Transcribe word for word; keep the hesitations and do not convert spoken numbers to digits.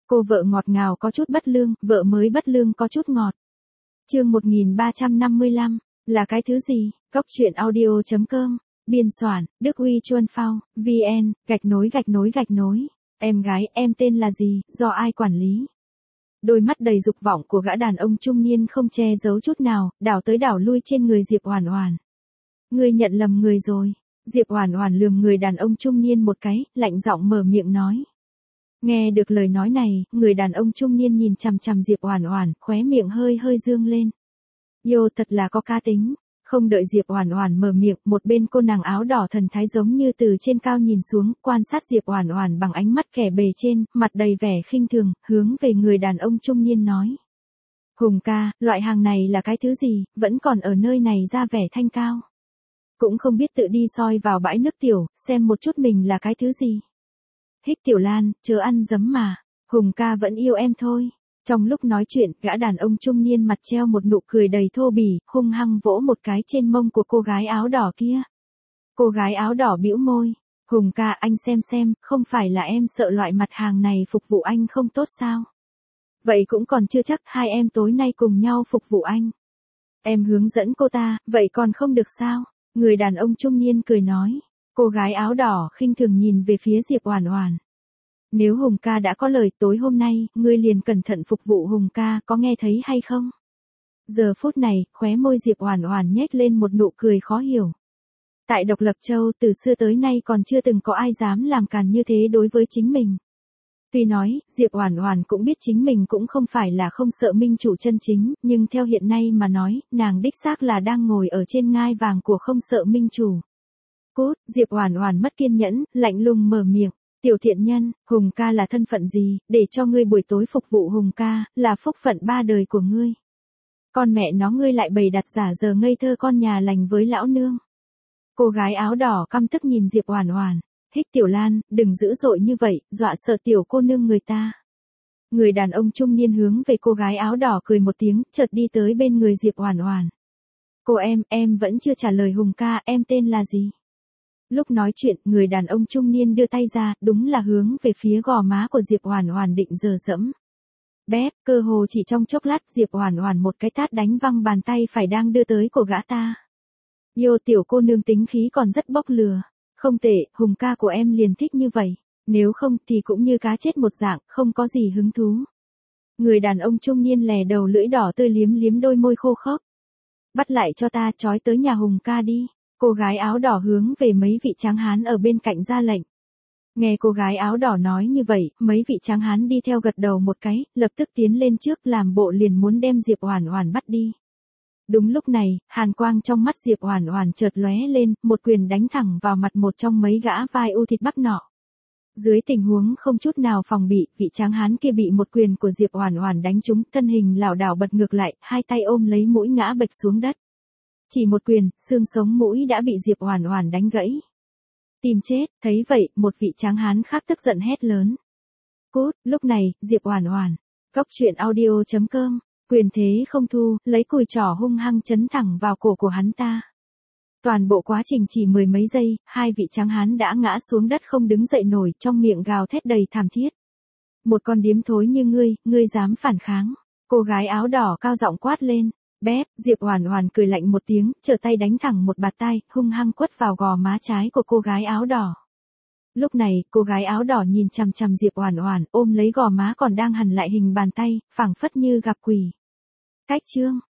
Cô vợ ngọt ngào có chút bất lương, vợ mới bất lương có chút ngọt. Chương một nghìn ba trăm năm mươi lăm, là cái thứ gì? Cốc truyện audio chấm com, biên soạn, Đức Uy Chuân Phao, vn, gạch nối gạch nối gạch nối. Em gái, em tên là gì, do ai quản lý? Đôi mắt đầy dục vọng của gã đàn ông trung niên không che giấu chút nào, đảo tới đảo lui trên người Diệp Oản Oản. Ngươi nhận lầm người rồi. Diệp Oản Oản lườm người đàn ông trung niên một cái, lạnh giọng mở miệng nói. Nghe được lời nói này, người đàn ông trung niên nhìn chằm chằm Diệp Oản Oản, khóe miệng hơi hơi dương lên. Yo, thật là có cá tính. Không đợi Diệp Oản Oản mở miệng, một bên cô nàng áo đỏ thần thái giống như từ trên cao nhìn xuống, quan sát Diệp Oản Oản bằng ánh mắt kẻ bề trên, mặt đầy vẻ khinh thường, hướng về người đàn ông trung niên nói. Hùng ca, loại hàng này là cái thứ gì, vẫn còn ở nơi này ra vẻ thanh cao. Cũng không biết tự đi soi vào bãi nước tiểu, xem một chút mình là cái thứ gì. Hích Tiểu Lan, chớ ăn dấm mà, Hùng ca vẫn yêu em thôi. Trong lúc nói chuyện, gã đàn ông trung niên mặt treo một nụ cười đầy thô bỉ, hung hăng vỗ một cái trên mông của cô gái áo đỏ kia. Cô gái áo đỏ bĩu môi. Hùng ca, anh xem xem, không phải là em sợ loại mặt hàng này phục vụ anh không tốt sao? Vậy cũng còn chưa chắc, hai em tối nay cùng nhau phục vụ anh. Em hướng dẫn cô ta, vậy còn không được sao? Người đàn ông trung niên cười nói. Cô gái áo đỏ khinh thường nhìn về phía Diệp Oản Oản. Nếu Hùng ca đã có lời, tối hôm nay, ngươi liền cẩn thận phục vụ Hùng ca, có nghe thấy hay không? Giờ phút này, khóe môi Diệp Oản Oản nhếch lên một nụ cười khó hiểu. Tại Độc Lập Châu, từ xưa tới nay còn chưa từng có ai dám làm càn như thế đối với chính mình. Tuy nói, Diệp Oản Oản cũng biết chính mình cũng không phải là không sợ minh chủ chân chính, nhưng theo hiện nay mà nói, nàng đích xác là đang ngồi ở trên ngai vàng của không sợ minh chủ. Cút, Diệp Oản Oản mất kiên nhẫn, lạnh lùng mở miệng. Tiểu thiện nhân, Hùng ca là thân phận gì, để cho ngươi buổi tối phục vụ Hùng ca, là phúc phận ba đời của ngươi. Con mẹ nó ngươi lại bày đặt giả giờ ngây thơ con nhà lành với lão nương. Cô gái áo đỏ căm tức nhìn Diệp Oản Oản. Hích Tiểu Lan, đừng dữ dội như vậy, dọa sợ tiểu cô nương người ta. Người đàn ông trung niên hướng về cô gái áo đỏ cười một tiếng, chợt đi tới bên người Diệp Oản Oản. Cô em, em vẫn chưa trả lời Hùng ca, em tên là gì? Lúc nói chuyện, người đàn ông trung niên đưa tay ra, đúng là hướng về phía gò má của Diệp Oản Oản định giờ dẫm. Bép, cơ hồ chỉ trong chốc lát Diệp Oản Oản một cái tát đánh văng bàn tay phải đang đưa tới của gã ta. Yo, tiểu cô nương tính khí còn rất bốc lừa. Không tệ, Hùng ca của em liền thích như vậy. Nếu không thì cũng như cá chết một dạng, không có gì hứng thú. Người đàn ông trung niên lè đầu lưỡi đỏ tươi liếm liếm đôi môi khô khốc. Bắt lại cho ta, trói tới nhà Hùng ca đi. Cô gái áo đỏ hướng về mấy vị tráng hán ở bên cạnh ra lệnh. Nghe cô gái áo đỏ nói như vậy, mấy vị tráng hán đi theo gật đầu một cái, lập tức tiến lên trước làm bộ liền muốn đem Diệp Oản Oản bắt đi. Đúng lúc này, hàn quang trong mắt Diệp Oản Oản chợt lóe lên, một quyền đánh thẳng vào mặt một trong mấy gã vai u thịt bắp nọ. Dưới tình huống không chút nào phòng bị, vị tráng hán kia bị một quyền của Diệp Oản Oản đánh trúng, thân hình lảo đảo bật ngược lại, hai tay ôm lấy mũi ngã bệch xuống đất. Chỉ một quyền, xương sống mũi đã bị Diệp Oản Oản đánh gãy. Tìm chết, thấy vậy, một vị tráng hán khác tức giận hét lớn. Cút, lúc này, Diệp Oản Oản. Cốc truyện audio chấm com, quyền thế không thu, lấy cùi trỏ hung hăng chấn thẳng vào cổ của hắn ta. Toàn bộ quá trình chỉ mười mấy giây, hai vị tráng hán đã ngã xuống đất không đứng dậy nổi, trong miệng gào thét đầy thảm thiết. Một con điếm thối như ngươi, ngươi dám phản kháng. Cô gái áo đỏ cao giọng quát lên. Bép, Diệp Oản Oản cười lạnh một tiếng, trở tay đánh thẳng một bạt tai, hung hăng quất vào gò má trái của cô gái áo đỏ. Lúc này, cô gái áo đỏ nhìn chằm chằm Diệp Oản Oản, ôm lấy gò má còn đang hằn lại hình bàn tay, phảng phất như gặp quỷ. Cách chương